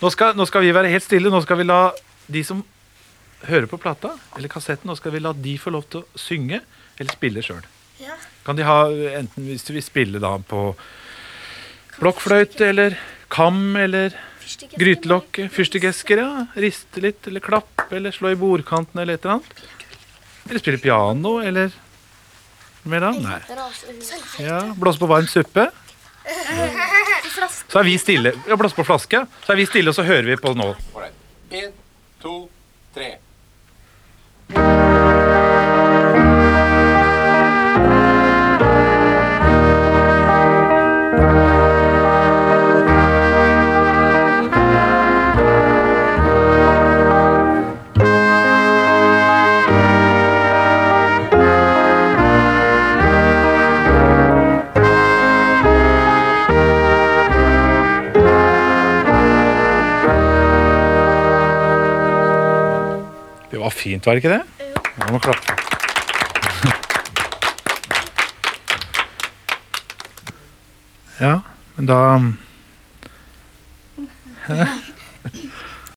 Nå skal vi være helt stille. Nå skal vi la de som hører på plata, eller kassetten, nå skal vi la de få lov til å synge, eller spille selv. Ja. Kan de ha, enten hvis du vil spille da på blokkfløyte, eller kam, eller grytelokk, fyrstikkesker, ja. Riste litt, eller klappe, eller slå i bordkanten, eller et eller annet. Eller spille piano, eller mer da? Nei. Ja, blåse på varm suppe. Så vi stille. Ja, blåse på flaske. Så vi stille, og så hører vi på nå. 1, 2, 3. Det var fint, var det ikke det? Jo. Nå må klappe. Ja, men da...